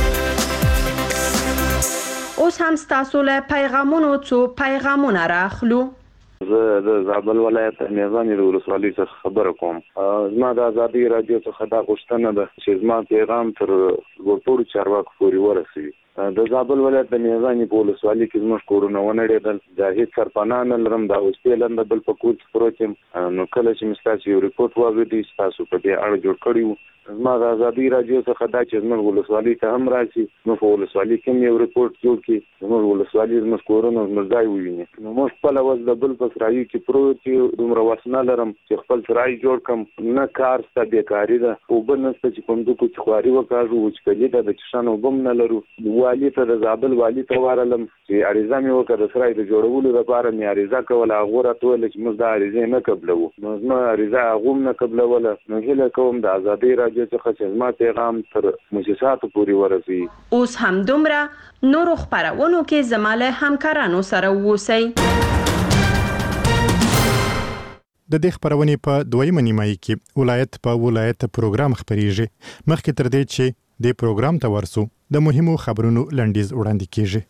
اوس هم تاسو له پیغامونو څو پیغامونه راخلو. زه د زابل ولایت میزانې د ولسوالۍ څخه خبره کوم. زما د ازادي رادیو څخه دا غوښتنه ده چې زما پیغام تر ټولو چارواکو پورې ورسوي. د زابل ولایت د میزانې په ولسوالۍ کې زموږ کورونه ونړېدل. د هېڅ سرپناه نه لرم، دا اوس لنده بل په کور پروت یم. نو کله چې مې ستاسو یو ریپورټ واورېدی ستاسو په دې اړه جوړ کړی وو. زما د ازادي رادیو څخه دا چې زموږ ولسوالۍ ته هم راشي، نو په ولسوالۍ کې یو ریپورټ جوړ کړي، زموږ ولسوالۍ زموږ کورونه زموږ ځای وویني. نو موږ خپل اوس د بل په سرایي کې پروت یو، دومره وس نه لرم چې خپل سرای جوړ کړم. نه کار شته، بیکاري ده، اوبه نشته چې کندوکو چې خواري وکاږو، وچکلي ده، د چشانو اوبه هم نه لرو. والي ته د زابل والي ته ورغلم چې عریضه مې وکړه د سرای د جوړولو لپاره. مې عریضه کوله، هغه راته وویل چې موږ دا عریضې نه قبلوو. نو زما عریضه هغه هم نه قبلوله. نو هیله کوم د ازادي رادیو څخه چې زما پیغام تر مؤسساتو پورې ورسي. اوس هم دومره نورو خبرونو کې زماله همکارانو سره ووسی. د دې خبرونې په دویمه نیمایي کې ولایت په ولایت پروګرام خبريږي. مخکې تر دې چې د پروګرام ته ورسو د مهمو خبرونو لنډیز وړاندې کیږي.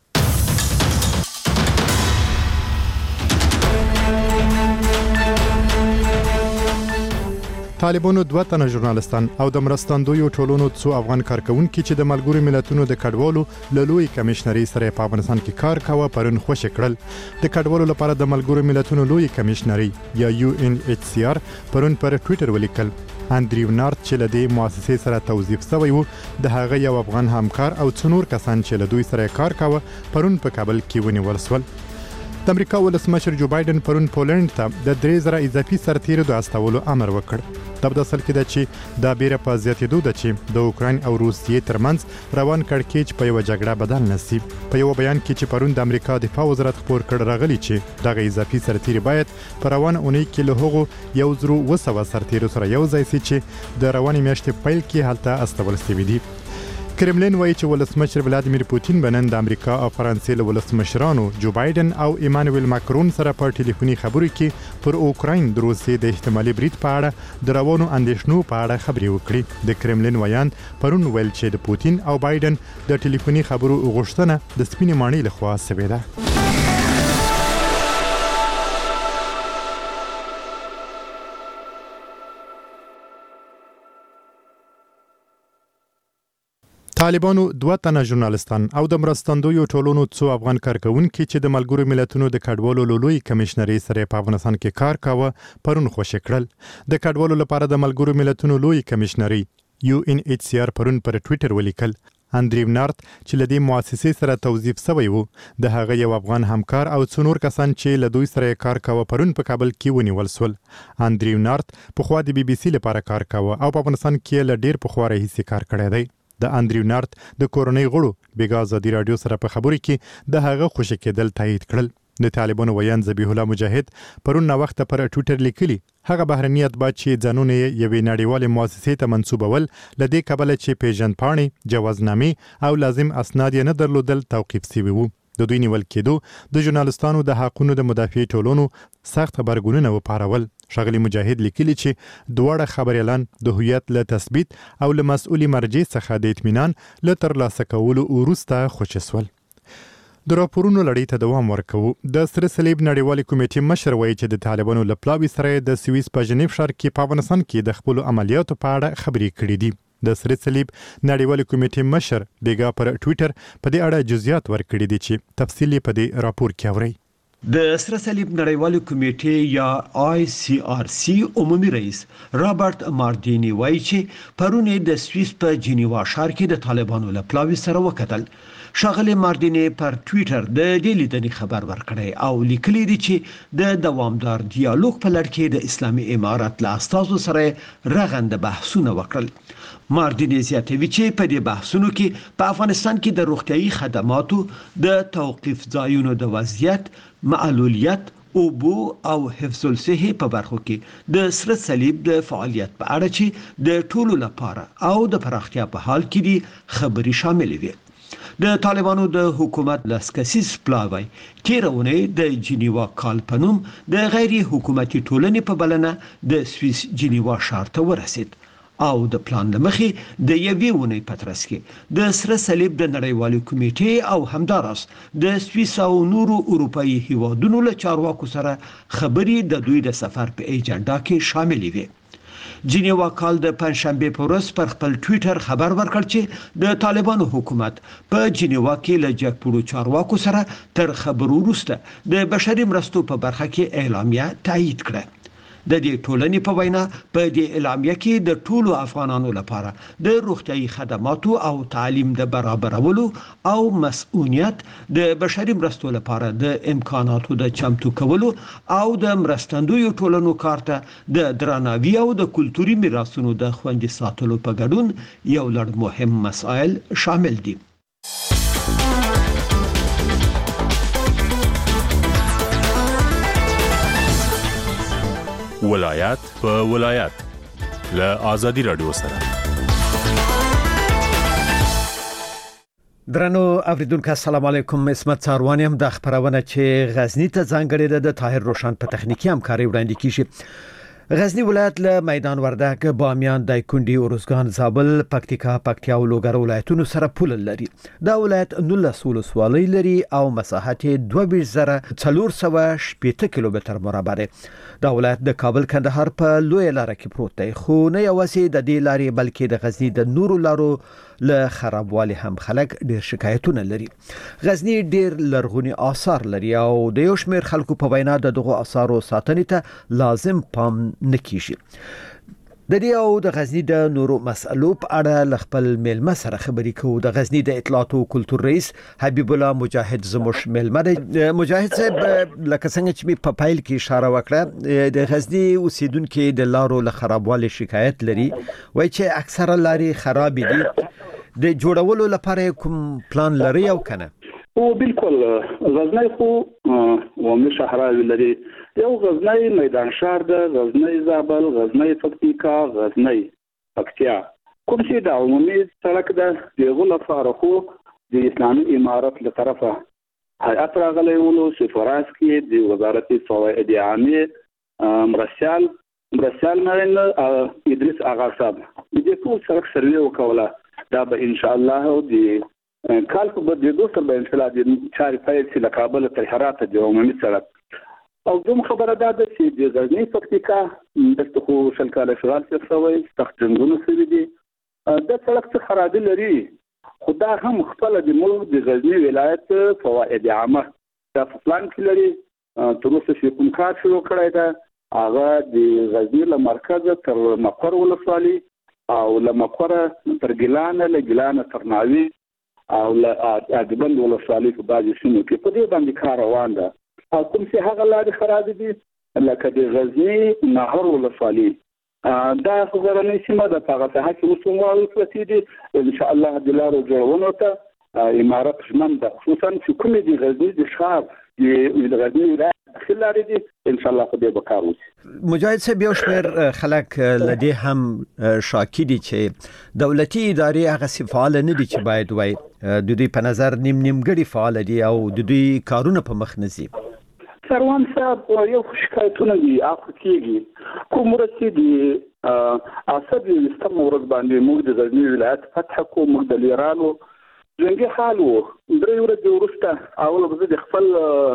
طالبانو 2 تنه ژورنالستان او د مرستندویو ټولونو څو افغان کارکونکو چې د ملګرو ملتونو د کډوالو لوی کمشنري سره په افغانستان کې کار کاوه پرون خوش کړل. د کډوالو لپاره د ملګرو ملتونو لوی کمشنري یا UNHCR پرون پر ټوئیټر ولیکل اندریو نارت چې له دې مؤسسې سره توظیف شوی وو د هغه یو افغان همکار او څنور کسان چې له دوی سره کار کاوه پرون په کابل کې ونیول شول. د امریکا ولسمشر جو بایدن پرون پولند ته د 3000 اضافي سرتیرو د استولو امر وکړ. دا په اصل کې ده چې دا بیره په زیاتېدو ده چې د اوکراین او روسیې ترمنځ روان کړکېچ په یو جګړه بدل نشي. په یو بیان کې چې پرون د امریکا دفاع وزارت خبر کړ راغلی چې دغه اضافي سرتیري باید په روان اونۍ کې له هغو 100 سرتیرو سره یو ځای شي چې د روانې میاشتې پیل کې هلته استول شوي دي. کرملین وایي چې ولسمشر ولادیمیر پوتین بنن د امریکا او فرانسې له ولسمشرانو جو بایدن او ایمانوئل ماکرون سره په ټلیفوني خبرو کې پر اوکراین د روسیې د احتمالي برید په اړه د روانو اندېښنو په اړه خبرې وکړي. د کرملین ویاند پرون ویل چې د پوتین او بایدن د ټلیفوني خبرو غوښتنه د سپینې ماڼۍ لخوا شوې ده. طالبانو 2 تنه ژورنالستان او د مرستندویو ټولونو څو افغان کارکونکو چې د ملګرو ملتونو د کډوالو لوی کمشنري سره په افغانستان کې کار کاوه پرون خوش کړل. د کډوالو لپاره د ملګرو ملتونو لوی کمشنري UNHCR پرون پر ټوئیټر ولیکل اندریو نارت چې له دې مؤسسې سره توظیف شوی وو د هغه یو افغان همکار او څنور کسان چې له دوی سره کار کاوه پرون په کابل کې ونیول شول. اندریو نارت په خوا د BBC لپاره کار کاوه او په افغانستان کې له ډیر په خوا راهیسي کار کړی دی. د اندریو نارت د کورنۍ غړو بیګا ازادي رادیو سره په خبرو کې د هغه خوشی کېدل تایید کړل. د طالبانو ویان ذبیح الله مجاهد پرون نو وخت پر ټوئیټر لیکلی هغه بهرنی اتباع چې ځانونه یوې نړیوالې مؤسسې ته منسوبول لدې کبله چې پیژندپاڼې جوازنامې او لازم اسناد یې نه درلودل توقیف شوي وو. د دوی نیول کېدو د ژورنالستانو د حقونو د مدافع ټولونو سخت خبرګونونه وپارول. ښاغلي مجاهد لیکلی چې دواړه خبريالان د هویت له تثبیت او له مسؤلي مرجع څخه د اطمینان له ترلاسه کولو وروسته خوشي شول. د راپورونو لړۍ ته دوام ورکوو. د سره صلیب نړیوالې کمیټې مشر وایي چې د طالبانو له پلاوي سره د سویس په جنیف ښار کې په افغانستان کې د خپل عملیاتو په اړه خبرې کړې دي. د سره صلیب نړیوالې کمیټې مشر بیګا پر ټوئیټر په دې اړه جزئیات ورکړي دي چې تفصیلی په دې راپور کې اوري. د سره صلیب نړیوالې کمیټې یا ICRC عمومي رئیس رابرټ ماردینی وایي چې پرون د سویس په جنیوا ښار کې د طالبانو له پلاوي سره وکتل. ښاغلي ماردینی پر ټوئیټر د دې لیدنې خبر ورکړی او لیکلی دی چې د دوامدار ډیالوګ په لړ کې د اسلامي امارت له استازو سره رغنده بحثونه وکړل. ماردینی زیاتوي چې په دې بحثونو کې په افغانستان کې د روغتیايي خدماتو د توقيف ځایونو د وضعیت، معلولیت، اوبو او حفظ الصحه په برخو کې د سره صلیب د فعالیت په اړه چې د ټولو لپاره او د پراختیا په حال کې دي خبري شامل وي. د طالبانو د حکومت لاسکسیس پلاوی تیرونه د جنیوا کال پنوم د غیر حکومتي ټولنې په بلنه د سویس جنیوا شارته ورسید او د پلان لمخې د یوې ونې پترس کې د سره صلیب د نړیوالي کمیټې او همداراس د سویس او نورو اروپאי هیوادونو له چارواکو سره خبري د دوی د سفر په ایجنډا کې شامل وي. جنیوا کال د پنځشنبه په ورځ پر خپل ټوئیټر خبر ورکړ چې د طالبانو حکومت په جنیوا کې له جګپوړو چارواکو سره تر خبرو وروسته د بشري مرستو په برخه کې اعلامیه تایید کړه. د دې ټولنې په وینا په دې اعلامیه کې د ټولو افغانانو لپاره د روغتيایي خدماتو او تعلیم د برابرولو او مسؤلیت د بشري مرستو لپاره د امکاناتو د چمتو کولو او د مرستندوی ټولنو کارته د درناوي او د کلتوري میراثونو د خوندي ساتلو په ګډون یو لړ مهم مسائل شامل دي. ولایت په ولایت له آزادي رادیو سره. درنو اوریدونکو السلام علیکم. اسمت ساروانیم د خبرونه چې غزنی ته ځانګړې ده د طاهر روشن په تخنیکی همکاري وړاندې کیږي. غزنی ولایت له میدان وردګ، بامیان، دایکنډي، اروزګان، زابل، پکتیکا، پکتیا او لوګر ولایتونو سره پول لري. دا ولایت 19 ولسوالۍ لري او مساحت 24,480 کیلومتر مربع دی. دا ولایت د کابل کندهار په لوی لار کې پروت دی، خو نه یوازې د دې لارې بلکې د غزنی د نورو لارو له خرابوالي هم خلک ډیر شکایتونه لري. غزنی ډیر لرغونی آثار لري او د یو شمېر خلکو په وینا د دغه آثارو ساتنې ته لازم پام نکېږي. د دې او د غزنی د نورو مسألو په اړه ل خپل میلمه سره خبرې کوو. د غزنی د اطلاعات او کلتور رئیس حبیب الله مجاهد زموږ میلمه دی. مجاهد صاحب، لکه څنګه چې په پایل کې اشاره وکړه، د غزنی اوسیدونکو د لارو له خرابوالي شکایت لري، وایي چې اکثره لارې خراب دي. د جوړولو لپاره کوم پلان لري او کنه؟ او بالکل غزنی خو ومه شهراوی لري. یو غزنی میدان شهر ده، غزنی زابل، غزنی پکتیکا، غزنی پکتیا. کوم چې د عمومي سړک ده دغه لپاره خو د اسلامي امارت له طرفه هیئت راغلی ولو سفراس کې د وزارت فواید عامه مرسال نارین ادریس آغا صاحب د ټول سړک سروې وکوله. دا به ان شاء الله د کال په بدیدو سره به ان شاء الله د چارې پای چې له کابل تر هرات د عمومي سړک او دوم خبره ده چې د غزنی پکتیکا د خو شلکاله شغال څخه شوی سخت جنګونو سره دي. د سړک څخه خرابې لري، خو دا هم خپل د ملک د غزنی ولایت فواید عامه د پلان کې لري. تر اوسه چې کوم کار شروع کړی ده هغه د غزنی له مرکز تر مقر ولسوالي او له مقر تر ګیلانه تر ناوی او له اډبند ولسوالي په بعضې سیمو کې په دې باندې کار روان ده. او کوم چې هغه لارې خراب دي لکه د غزنی نهر ولسوالي دا غرنۍ سیمه ده، په هغه ساحه کې اوس هم پرتې دي. ان شاء الله د لارو جوړونو ته امارت ژمن ده، خصوصا چې کومې د غزنی د ښار د غزنی ولایت داخل لارې دي. ان شاء الله خو دې به کار وشي. مجاهد صاحب، یو شمېر خلک لدې هم شاکی دي چې دولتي ادارې هغه فعال نه دي چې باید وای. د دوی په نظر نیمګړي فعال دي او د دوی کارونه په مخ نه ځي. سروان صاحب یو شکایتونه دي اخو کېږي کوم ورته دي اسد استم ورځ باندې موږ د غزنی ولایت فتح کو موږ د لیرانو څنګه حال وو. درې ورځې وروسته اول به د خپل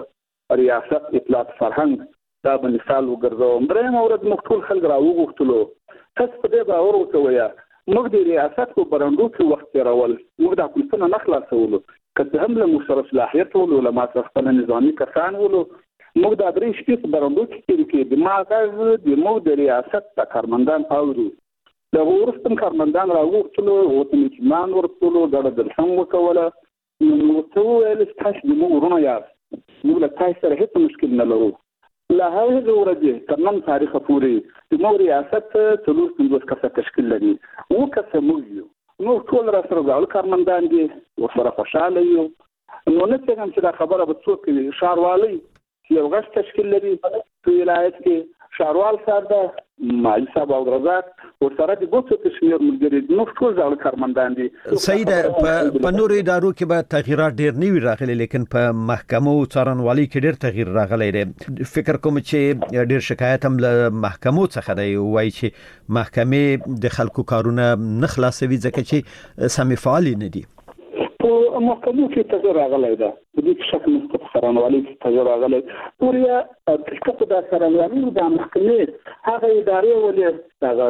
ریاست اطلاعات فرهنګ دا باندې سال وګرځوم. درېم ورځ موږ ټول خلک راوغوښتلو تاسو په دې باور وکوي موږ د ریاست په برندو کې وخت تیرول، موږ د حکومت نه خلاصولو کله هم له مشر صلاحیت ولو له ما خپل نظامی کسان ولو موږ د درې شپې په برندو کې د ماغاز د موږ د ریاست د کارمندان اورو د ورستم کارمندان راوغوښتلو او ته میچمان ورکولو دا د سم وکوله. نو ته ویل تاسو د موږ ورونه یاست، موږ له تاسو سره هیڅ مشکل نه لرو. له هغه ورځې تر نن تاریخه پورې د موږ ریاست 45 کسه تشکیل لري. و کسه موږ یو نو ټول را سره ځول کارمندان دي ورسره خوشاله یو. نو نه څنګه چې دا خبره به څوک ښاروالۍ یو غټ تشکیل لري په ولایت کې شاروال صاحب د ماجد صاحب او رزاق ورسره د دوه تشکیل ملګري نو ټول ځل کارمندان دي. سید په نورو ادارو کې به تغییرات ډیر نه وی راغلي لیکن په محکمو څارنوالۍ کې ډیر تغییر راغلی دی. فکر کوم چې ډیر شکایت هم له محکمو څخه دی وایي چې محکمې د خلکو کارونه نه خلاصوي ځکه چې سمې فعال نه دي. په محکمو کې تغییر راغلی دی په دې شکل مستقیم څارنوالۍ کې تغییر راغلی پوریا تلکه د څارنوالۍ د محکمې هغه ادارې ولې هغه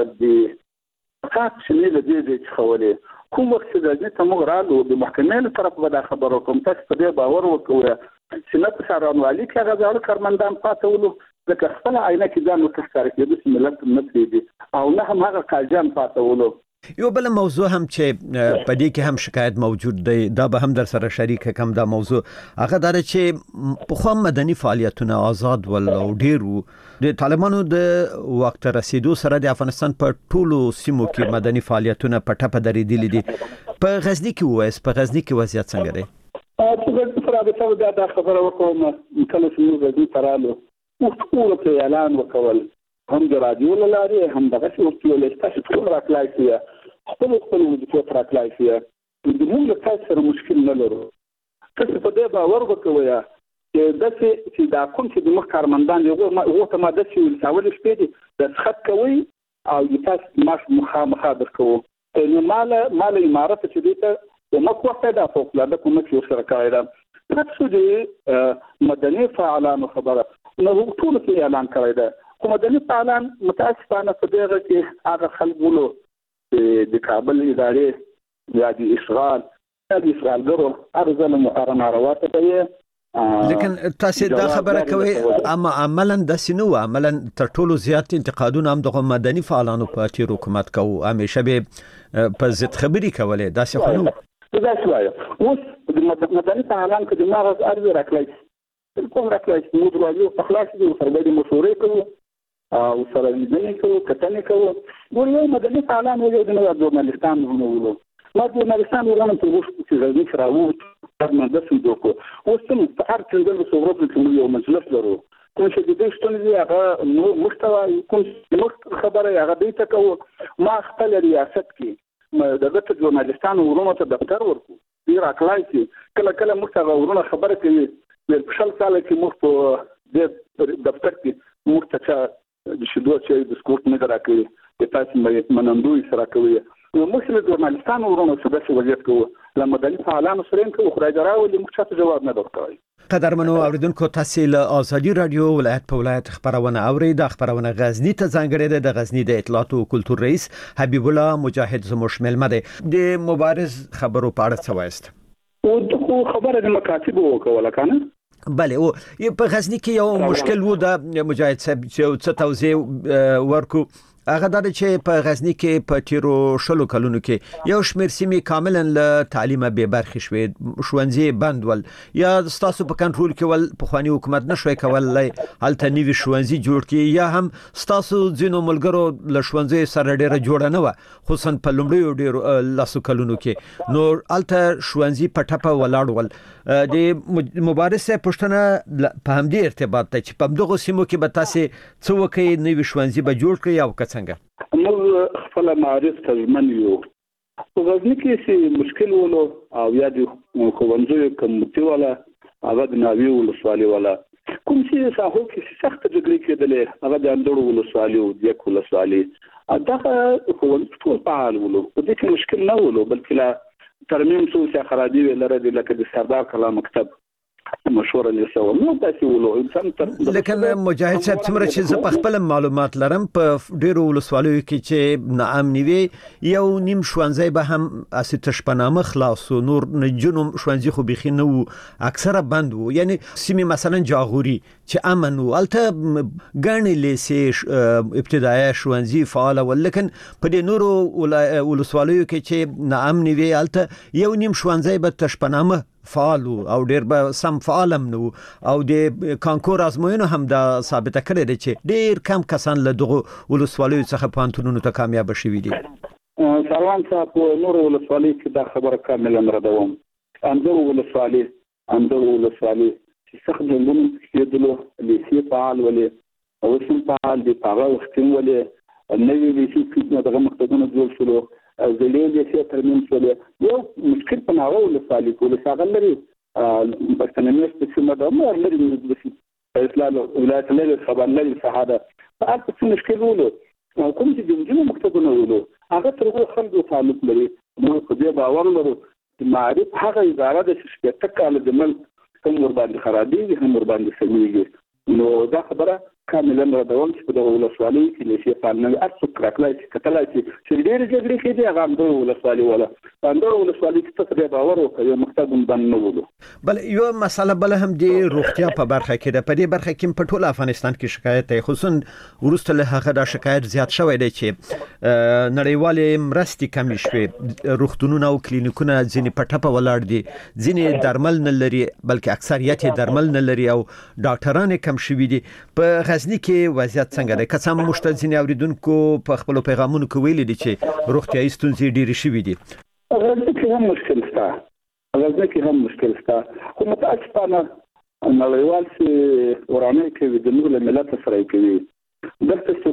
د خاص شنه د دې څخه ولې کوم وخت د دې تمغرالو د محکمې له طرف به خبرو کوم تاسو په دې باور وکوي چې نه څارنوالۍ کې هغه ځل کارمندان پاتولو ځکه خپل عینه کې ځان متخصص کړي د ملت نه دي او نه هم هغه قاضیان پاتولو. یو بل موضوع هم چې په دې کې هم شکایت موجود دی دا به هم در سره شریک کوم دا موضوع هغه دا چې په خو مدني فعالیتونه آزاد ول او ډیرو د طالبانو د وخت رسیدو سره د افغانستان په ټولو سیمو کې مدني فعالیتونه په ټاپه درېدلې دي. په غزنی کې وایس په غزنی کې وضعیت څنګه دی؟ په غزنی سره د څه دا خبره وکوم کله چې موږ غزنی ترالو ټول په اعلان وکول هم د رادیو لاري هم د غشي ورتیول تاسو ټول راکلای شئ خپل وظیفه راکلای شئ د موږ تاسو سره مشکل نه لرو. تاسو په دې باور وکوي چې چې دا کوم چې د مخ کارمندان یو ته ماده چې ولساول شپې دي د خط کوي او تاسو مخه مخابر کوو نو مال امارت چې دې ته مخ وخت دا فوق لا د کوم چې سره کوي دا تاسو دې مدني فعالانو خبره نو ټول کې اعلان کړی دا کوم مدني فعالان متاسفانه په دغه کې هغه خلکو د کابل ادارې یا د اشغال د اشغالګرو ارزل نارواته کوي. لیکن تاسو دا خبره کوي اما عملاً د سينو عملاً تر ټولو زیات انتقادونه هم د مدني فعالانو په تیر حکومت کوي همیشه به په ضد خبري کولې دا څه خلک دا شوی اوس د مدني فعالان کې د مارز ارزي راکړي کوم راکړي موږ راځو په خلاص دي سره د مشورې کوو او سره دې کوو کتنې کوو ګورې مدني فعالان یو د نوو ژورنالستان ورونو ما ژورنالستان ورونو ته وښه چې غوښتل چې راوځي ما د څه دوکو اوس ته په هر څنګه د صورت کې یو مجلس لرو کوم چې د دې شتون هغه نو محتوا کوم خبره هغه دې ته کوو ما خپل ریاست کې دغه ژورنالستان ورونو ته دفتر ورکو ډیر اکلای چې کله موږ ورونه خبره کوي په شل سال کې موږ په دې دفتر کې موږ ته د شدو چې د سکوت نه راکړي د تاسو منندوی سره کوي نو موږ له ژورنالستانو ورونو سره څه وضعیت کوو له مدني فعالانو سره کوو خو راځراو اللي موږ ته جواب نه ورکوي. قدرمنو اوریدونکو تاسو له آزادي رادیو ولایت په ولایت خبرونه اورید خبرونه غزنی ته ځانګړې ده د غزنی د اطلاعات او کلتور رئیس حبیب الله مجاهد زموږ شامل مده د مبارز خبرو په اړه څه وایست او د خبره د مکاتب وکوله کنه بله او په غزنی کې یو مشکل وو د مجاهد صاحب چې څه توضیح ورکو هغه د چې په غزنی کې په تیرو شلو کلونو کې یو شمېر سیمې کاملا له تعلیمه به برخې شوې ښوونځي بند ول یا ستاسو په کنټرول کې ول په خواني حکومت نشوي کولای هلته نیوي ښوونځي جوړ کړي یا هم ستاسو ځینو ملګرو له ښوونځي سره ډیره جوړه نه و خصوصا په لومړیو ډیرو لاسو کلونو کې نو هلته ښوونځي په ټپه ولاړ ول د مبارزه پښتنه په همدې ارتباط ته چې په دغه سیمو کې به تاسو څه وکړي نیوي ښوونځي به جوړ کړي او موږ خپل معارف ترجمن یو په غزنی کې چې مشکل ولو او یا د ښوونځیو کمیټې والا هغه د ناوی ولسوالۍ والا کوم چې ساحو کې سخت جګړې کېدلې هغه د اندړو ولسوالۍ او د ولسوالۍ دغه ښوونځي ټول فعال ولو په دې کې مشکل نه ولو بلکې لا ترمیم څو خرابي لري لکه د سردار کلا مکتب مشوره لسو نو تاسو ولو انسان تر لیکن مجاهد صاحب څومره چې زه په خپل معلومات لرم په ډیرو ولسوالیو کې چې ناامني وي یو نیم ښوونځي به هم اسې تشپنامه خلاص نور نجونو ښوونځي خو بيخي نه وو اکثره بند وو یعنی سیمه مثلا جاغوري چې امن وو الته ګڼې لیسې ابتدایي ښوونځي فعال ول لیکن په دې نورو ولسوالیو کې چې ناامني وي الته یو نیم ښوونځي به تشپنامه فعال او ډیر به سم فعالم نو او د کانکور ازموینو هم دا ثابته کړی دی چې ډیر کم کسان له دغه ولسوالیو څخه پانتونونو ته کامیاب شوي دي. سروان صاحب نور ولسوالۍ کې دا خبره کاملا ردوم اندر ولسوالۍ چې سخت جنګونه کېدلو لیسي فعال ولې او سم فعال دي په هغه وخت کې ولې نوې لیسي کې دغه مقصدونه جوړ شول او زلې لیسي ترمیم شول یو مشکل په هغه ولسوالۍ کې ولساغل لري پښتنمي سیمه د امر لري د اسلام ولایت لري خبر لري سعاده هغه څه مشکل ولو کوم چې د جنو مقصدونه ولو هغه تر خلکو تعلق لري نو په دې باور لرو معرف هغه اداره د شرکت کال د مل کوم ور باندې خرابېږي هم ور باندې سمېږي نو دا خبره کاملا ردول چې په ولسوالۍ کې لشي فعال اڅ کراکلای چې کتلای چې ډېر جګړې کې دی هغه د ولسوالۍ ولا د ولسوالۍ څخه تر باور وکړي مقصد باندې ولو بل یو مسله بل هم دی روغتیا په برخه کې ده په دې برخه کې په ټول افغانستان کې شکایت دی خصوصا ورسته له هغه د شکایت زیات شوی دی چې نړیوالې مرستې کمې شوې روغتونونه او کلینیکونه ځینې په ټپه ولاړ دي ځینې درمل نه لري بلکې اکثریت درمل نه لري او ډاکټران کم شوي دي په غزنی کې وضعیت څنګه ده که څه مشترکین اوریدونکو په خپل پیغامونو کې ویلي دي چې روغتیايي ستونزې ډېرې شوې دي غزنی کې هم مشکل شته خو متاسفانه نړیوال چې ورانه کوي د نور ملت سره کوي دلته څه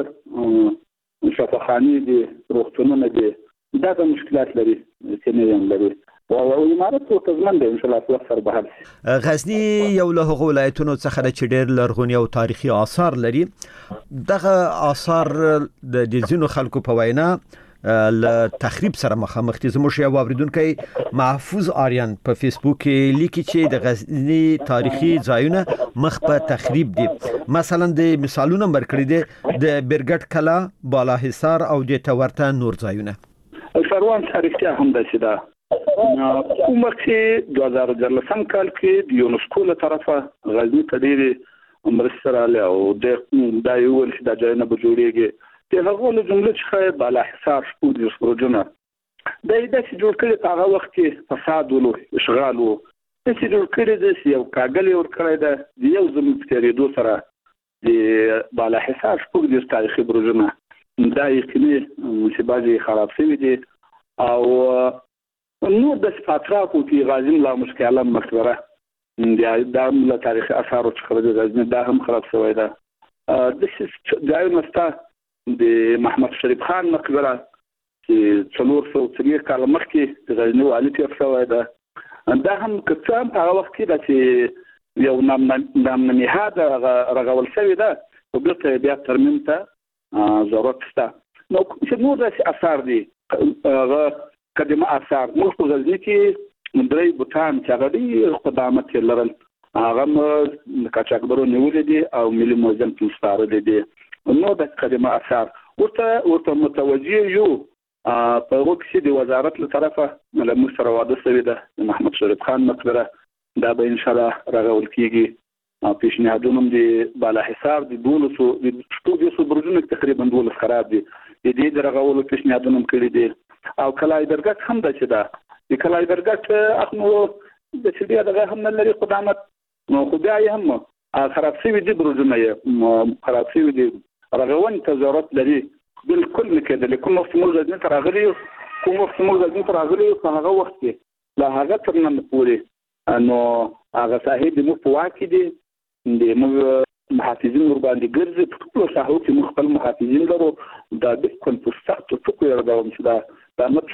کوم شفاخاني دي روغتونونه دي دا د مشکلات لري چې نه یم لري او امارات او تضمن دی ان شاء الله په سر بهر غزنی یو له هغو ولایتونو څخه چې ډېر لرغونی او تاریخي آثار لري دغه آثار د ځینو خلکو په وینا ل تخریب سره مخامخ دي زموږ یو اوریدونکو محفوظ آریان په فیسبوک کې لیکي چې د غزنی تاریخي ځایونه مخ په تخریب دي مثلا د مثالونه ورکړي دي د برګټ کلا بالا حصار او د تورته نور ځایونه سروان تاریخي هم ده کومه چې 2013 کال کې د یونسکو له طرفه غزنی ته ډېرې مرستې راغلې او دا یو ول چې دا ځای نه به جوړېږي د هغو له جملې څخه بالا حصار شپږ پروژونه دا چې جوړ کړي په هغه وخت کې فساد ولو اشغال وو چې جوړ کړي د یو کاغل ور کړی ده د یو زموږ په تیریدو سره د بالا حصار شپږ تاریخي پروژونه دا یقیني چې بعضې خراب شوي دي او نو د فاتراکو کې غازی لا مشکله مقبره دا له تاریخي آثارو څخه د غزنی دا هم خراب شوی ده د ځای مستا د محمد شریف خان مقبره چې 403 کال مخکې د غزنی والي تیر شوی ده دا هم کڅام په هغه وخت کې د یو نام نهاده رغول شوی ده او بیا ترمیم ته ضرورت شته نو چې نور د آثار دي هغه قدیمه آثار موږ په غزنی کې درې بوتان چې هغه ډېر قدامت لرل هغه د قاچاقبرو نیولې دي او ملي موزیم کې سپارلې دي نو د قدیمه آثار ورته متوجه یو په هغه کې د وزارت له طرفه له موږ سره واده شوی ده د محمد شریف خان مقبره دا به ان شاء الله راغول کیږي پیشنهادونه د بالا حصار د 1200 برجونه تقریبا 12 خراب دي د دې درغولو پیشنهادونه کړی دي او کلای درګټ هم د چې دا د کلای درګټ اخنو د چې بیا دغه هم لري قدامت نو خدای هم خراب شوی دي برجونه یې خراب شوی دي رغون ته ضرورت لري بالکل کېدل کوم وخت موږ د نن راغلي کوم وخت موږ د نن راغلي په هغه وخت کې لا هغه تر نن پورې نو هغه صاحب د مو په واکې دي د مو محافظین ور باندې ګرځي په ټول ساحو کې مخبل محافظین لرو دا د کوم په سخت ټکو یو دا